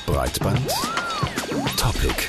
Breitband Topic.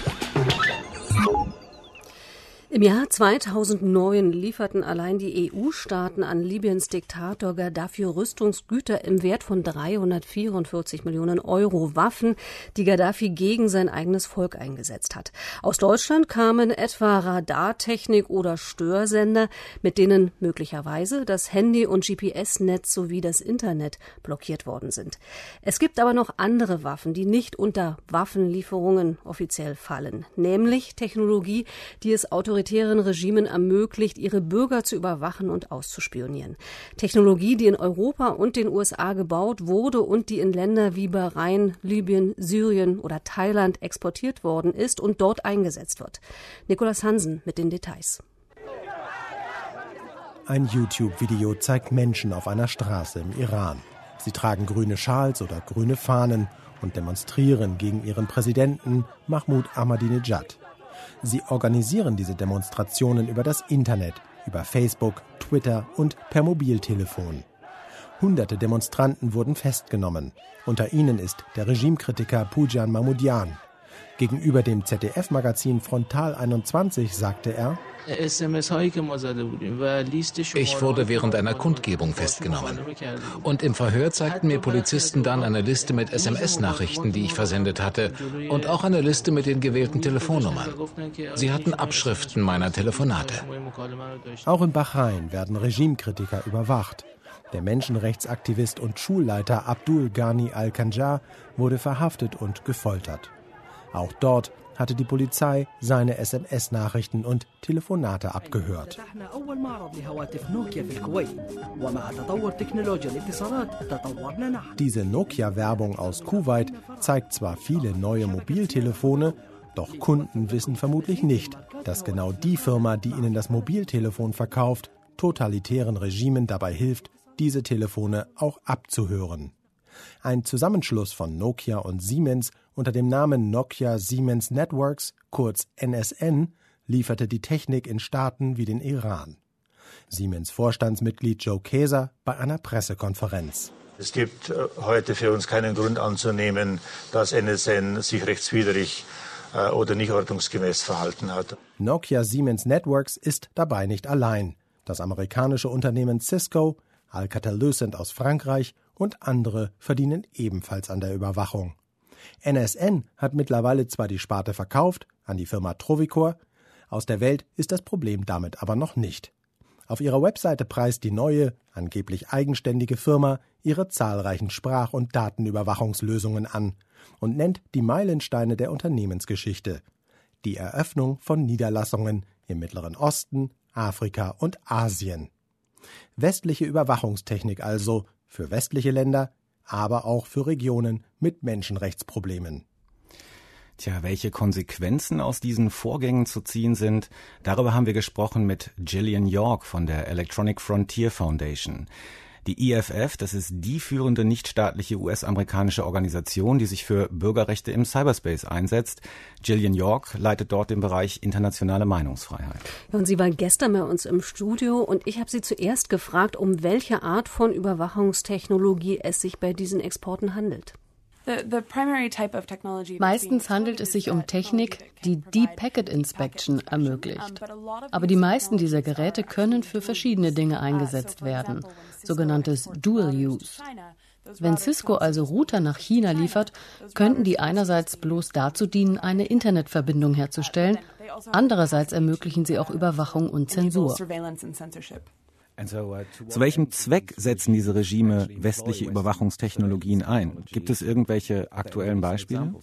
Im Jahr 2009 lieferten allein die EU-Staaten an Libyens Diktator Gaddafi Rüstungsgüter im Wert von 344 Millionen Euro, Waffen, die Gaddafi gegen sein eigenes Volk eingesetzt hat. Aus Deutschland kamen etwa Radartechnik oder Störsender, mit denen möglicherweise das Handy- und GPS-Netz sowie das Internet blockiert worden sind. Es gibt aber noch andere Waffen, die nicht unter Waffenlieferungen offiziell fallen, nämlich Technologie, die es autoritären Regimen ermöglicht, ihre Bürger zu überwachen und auszuspionieren. Technologie, die in Europa und den USA gebaut wurde und die in Länder wie Bahrain, Libyen, Syrien oder Thailand exportiert worden ist und dort eingesetzt wird. Nicolas Hansen mit den Details. Ein YouTube-Video zeigt Menschen auf einer Straße im Iran. Sie tragen grüne Schals oder grüne Fahnen und demonstrieren gegen ihren Präsidenten Mahmoud Ahmadinejad. Sie organisieren diese Demonstrationen über das Internet, über Facebook, Twitter und per Mobiltelefon. Hunderte Demonstranten wurden festgenommen. Unter ihnen ist der Regimekritiker Pujan Mahmudjan. Gegenüber dem ZDF-Magazin Frontal 21 sagte er: Ich wurde während einer Kundgebung festgenommen. Und im Verhör zeigten mir Polizisten dann eine Liste mit SMS-Nachrichten, die ich versendet hatte, und auch eine Liste mit den gewählten Telefonnummern. Sie hatten Abschriften meiner Telefonate. Auch in Bahrain werden Regimekritiker überwacht. Der Menschenrechtsaktivist und Schulleiter Abdul Ghani al-Khanjar wurde verhaftet und gefoltert. Auch dort hatte die Polizei seine SMS-Nachrichten und Telefonate abgehört. Diese Nokia-Werbung aus Kuwait zeigt zwar viele neue Mobiltelefone, doch Kunden wissen vermutlich nicht, dass genau die Firma, die ihnen das Mobiltelefon verkauft, totalitären Regimen dabei hilft, diese Telefone auch abzuhören. Ein Zusammenschluss von Nokia und Siemens unter dem Namen Nokia Siemens Networks, kurz NSN, lieferte die Technik in Staaten wie den Iran. Siemens Vorstandsmitglied Joe Kaeser bei einer Pressekonferenz. Es gibt heute für uns keinen Grund anzunehmen, dass NSN sich rechtswidrig oder nicht ordnungsgemäß verhalten hat. Nokia Siemens Networks ist dabei nicht allein. Das amerikanische Unternehmen Cisco, Alcatel-Lucent aus Frankreich und andere verdienen ebenfalls an der Überwachung. NSN hat mittlerweile zwar die Sparte verkauft an die Firma Trovicor, aus der Welt ist das Problem damit aber noch nicht. Auf ihrer Webseite preist die neue, angeblich eigenständige Firma ihre zahlreichen Sprach- und Datenüberwachungslösungen an und nennt die Meilensteine der Unternehmensgeschichte: die Eröffnung von Niederlassungen im Mittleren Osten, Afrika und Asien. Westliche Überwachungstechnik also für westliche Länder, aber auch für Regionen mit Menschenrechtsproblemen. Tja, welche Konsequenzen aus diesen Vorgängen zu ziehen sind, darüber haben wir gesprochen mit Gillian York von der Electronic Frontier Foundation. Die EFF, das ist die führende nichtstaatliche US-amerikanische Organisation, die sich für Bürgerrechte im Cyberspace einsetzt. Gillian York leitet dort den Bereich internationale Meinungsfreiheit. Und sie war gestern bei uns im Studio und ich habe sie zuerst gefragt, um welche Art von Überwachungstechnologie es sich bei diesen Exporten handelt. Meistens handelt es sich um Technik, die Deep Packet Inspection ermöglicht. Aber die meisten dieser Geräte können für verschiedene Dinge eingesetzt werden, sogenanntes Dual Use. Wenn Cisco also Router nach China liefert, könnten die einerseits bloß dazu dienen, eine Internetverbindung herzustellen, andererseits ermöglichen sie auch Überwachung und Zensur. Zu welchem Zweck setzen diese Regime westliche Überwachungstechnologien ein? Gibt es irgendwelche aktuellen Beispiele?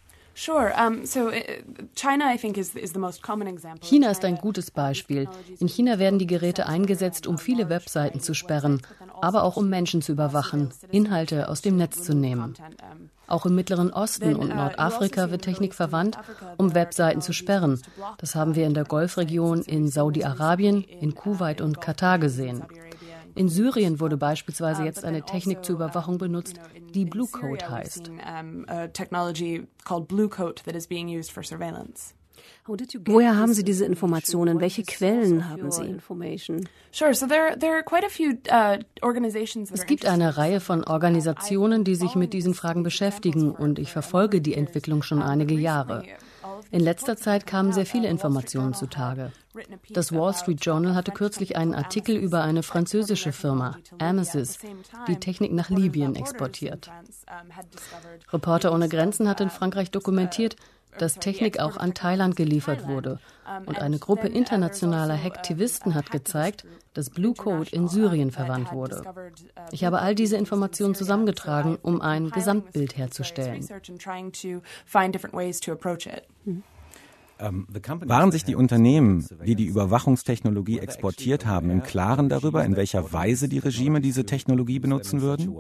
China ist ein gutes Beispiel. In China werden die Geräte eingesetzt, um viele Webseiten zu sperren, aber auch um Menschen zu überwachen, Inhalte aus dem Netz zu nehmen. Auch im Mittleren Osten und Nordafrika wird Technik verwandt, um Webseiten zu sperren. Das haben wir in der Golfregion, in Saudi-Arabien, in Kuwait und Katar gesehen. In Syrien wurde beispielsweise jetzt eine Technik zur Überwachung benutzt, die Blue Code heißt. Woher haben Sie diese Informationen? Welche Quellen haben Sie? Es gibt eine Reihe von Organisationen, die sich mit diesen Fragen beschäftigen, und ich verfolge die Entwicklung schon einige Jahre. In letzter Zeit kamen sehr viele Informationen zutage. Das Wall Street Journal hatte kürzlich einen Artikel über eine französische Firma, Amesys, die Technik nach Libyen exportiert. Reporter ohne Grenzen hat in Frankreich dokumentiert, dass Technik auch an Thailand geliefert wurde. Und eine Gruppe internationaler Hacktivisten hat gezeigt, dass Blue Code in Syrien verwandt wurde. Ich habe all diese Informationen zusammengetragen, um ein Gesamtbild herzustellen. Waren sich die Unternehmen, die die Überwachungstechnologie exportiert haben, im Klaren darüber, in welcher Weise die Regime diese Technologie benutzen würden?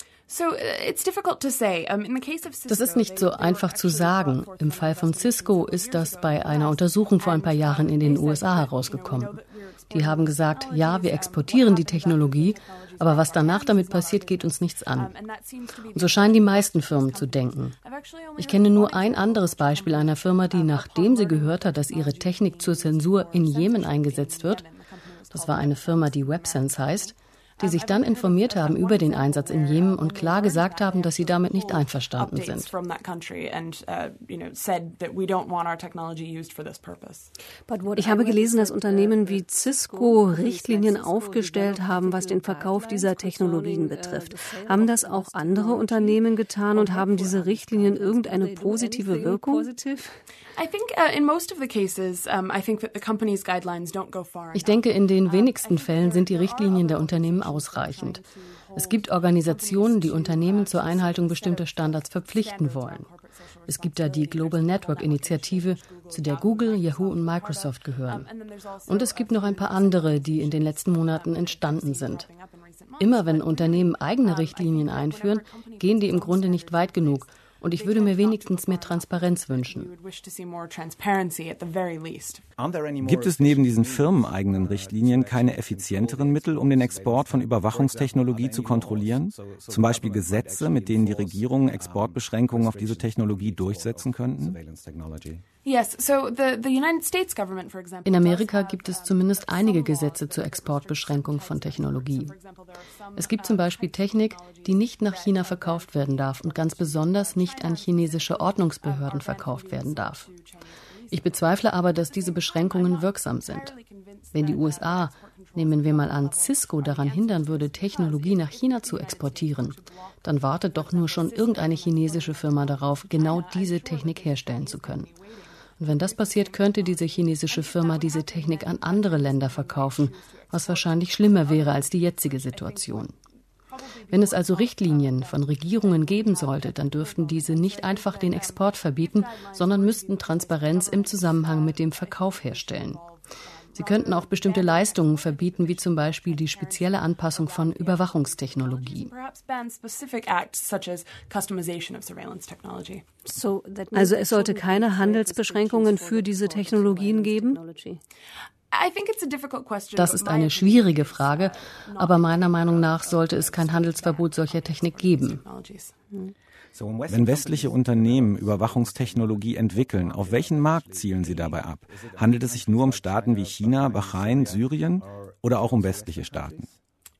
Das ist nicht so einfach zu sagen. Im Fall von Cisco ist das bei einer Untersuchung vor ein paar Jahren in den USA herausgekommen. Die haben gesagt, ja, wir exportieren die Technologie, aber was danach damit passiert, geht uns nichts an. Und so scheinen die meisten Firmen zu denken. Ich kenne nur ein anderes Beispiel einer Firma, die, nachdem sie gehört hat, dass ihre Technik zur Zensur in Jemen eingesetzt wird, das war eine Firma, die WebSense heißt, die sich dann informiert haben über den Einsatz in Jemen und klar gesagt haben, dass sie damit nicht einverstanden sind. Ich habe gelesen, dass Unternehmen wie Cisco Richtlinien aufgestellt haben, was den Verkauf dieser Technologien betrifft. Haben das auch andere Unternehmen getan und haben diese Richtlinien irgendeine positive Wirkung? Ich denke, in den wenigsten Fällen sind die Richtlinien der Unternehmen ausreichend. Es gibt Organisationen, die Unternehmen zur Einhaltung bestimmter Standards verpflichten wollen. Es gibt da die Global Network Initiative, zu der Google, Yahoo und Microsoft gehören. Und es gibt noch ein paar andere, die in den letzten Monaten entstanden sind. Immer wenn Unternehmen eigene Richtlinien einführen, gehen die im Grunde nicht weit genug. Und ich würde mir wenigstens mehr Transparenz wünschen. Gibt es neben diesen firmeneigenen Richtlinien keine effizienteren Mittel, um den Export von Überwachungstechnologie zu kontrollieren? Zum Beispiel Gesetze, mit denen die Regierungen Exportbeschränkungen auf diese Technologie durchsetzen könnten? In Amerika gibt es zumindest einige Gesetze zur Exportbeschränkung von Technologie. Es gibt zum Beispiel Technik, die nicht nach China verkauft werden darf und ganz besonders nicht an chinesische Ordnungsbehörden verkauft werden darf. Ich bezweifle aber, dass diese Beschränkungen wirksam sind. Wenn die USA, nehmen wir mal an, Cisco daran hindern würde, Technologie nach China zu exportieren, dann wartet doch nur schon irgendeine chinesische Firma darauf, genau diese Technik herstellen zu können. Und wenn das passiert, könnte diese chinesische Firma diese Technik an andere Länder verkaufen, was wahrscheinlich schlimmer wäre als die jetzige Situation. Wenn es also Richtlinien von Regierungen geben sollte, dann dürften diese nicht einfach den Export verbieten, sondern müssten Transparenz im Zusammenhang mit dem Verkauf herstellen. Sie könnten auch bestimmte Leistungen verbieten, wie zum Beispiel die spezielle Anpassung von Überwachungstechnologie. Also es sollte keine Handelsbeschränkungen für diese Technologien geben? Das ist eine schwierige Frage, aber meiner Meinung nach sollte es kein Handelsverbot solcher Technik geben. Wenn westliche Unternehmen Überwachungstechnologie entwickeln, auf welchen Markt zielen sie dabei ab? Handelt es sich nur um Staaten wie China, Bahrain, Syrien oder auch um westliche Staaten?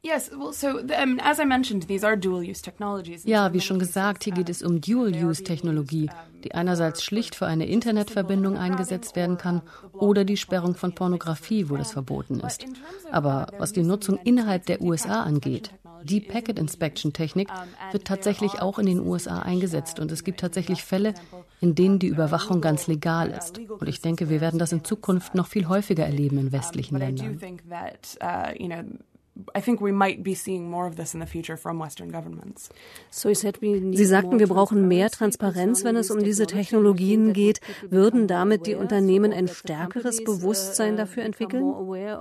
Ja, wie schon gesagt, hier geht es um Dual-Use-Technologie, die einerseits schlicht für eine Internetverbindung eingesetzt werden kann oder die Sperrung von Pornografie, wo das verboten ist. Aber was die Nutzung innerhalb der USA angeht, die Packet Inspection Technik wird tatsächlich auch in den USA eingesetzt und es gibt tatsächlich Fälle, in denen die Überwachung ganz legal ist. Und ich denke, wir werden das in Zukunft noch viel häufiger erleben in westlichen Ländern. Sie sagten, wir brauchen mehr Transparenz, wenn es um diese Technologien geht. Würden damit die Unternehmen ein stärkeres Bewusstsein dafür entwickeln?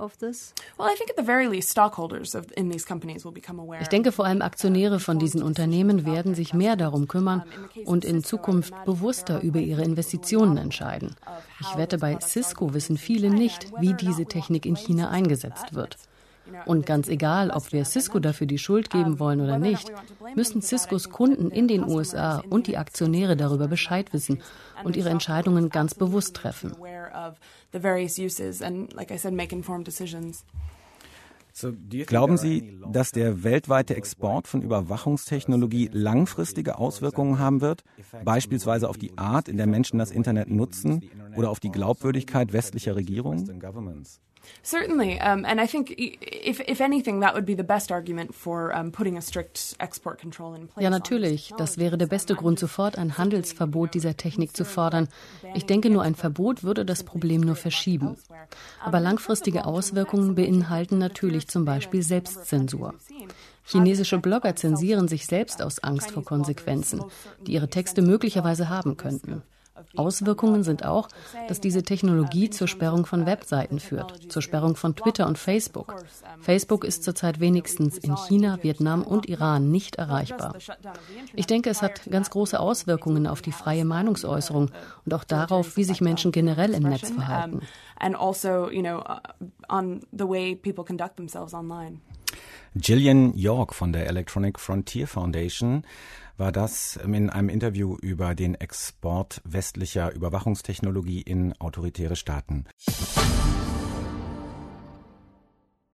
Ich denke, vor allem Aktionäre von diesen Unternehmen werden sich mehr darum kümmern und in Zukunft bewusster über ihre Investitionen entscheiden. Ich wette, bei Cisco wissen viele nicht, wie diese Technik in China eingesetzt wird. Und ganz egal, ob wir Cisco dafür die Schuld geben wollen oder nicht, müssen Ciscos Kunden in den USA und die Aktionäre darüber Bescheid wissen und ihre Entscheidungen ganz bewusst treffen. Glauben Sie, dass der weltweite Export von Überwachungstechnologie langfristige Auswirkungen haben wird, beispielsweise auf die Art, in der Menschen das Internet nutzen oder auf die Glaubwürdigkeit westlicher Regierungen? Certainly, and I think if anything, that would be the best argument for putting a strict export control in place. Ja, natürlich. Das wäre der beste Grund, sofort ein Handelsverbot dieser Technik zu fordern. Ich denke, nur ein Verbot würde das Problem nur verschieben. Aber langfristige Auswirkungen beinhalten natürlich zum Beispiel Selbstzensur. Chinesische Blogger zensieren sich selbst aus Angst vor Konsequenzen, die ihre Texte möglicherweise haben könnten. Auswirkungen sind auch, dass diese Technologie zur Sperrung von Webseiten führt, zur Sperrung von Twitter und Facebook. Facebook ist zurzeit wenigstens in China, Vietnam und Iran nicht erreichbar. Ich denke, es hat ganz große Auswirkungen auf die freie Meinungsäußerung und auch darauf, wie sich Menschen generell im Netz verhalten. Gillian York von der Electronic Frontier Foundation war das in einem Interview über den Export westlicher Überwachungstechnologie in autoritäre Staaten.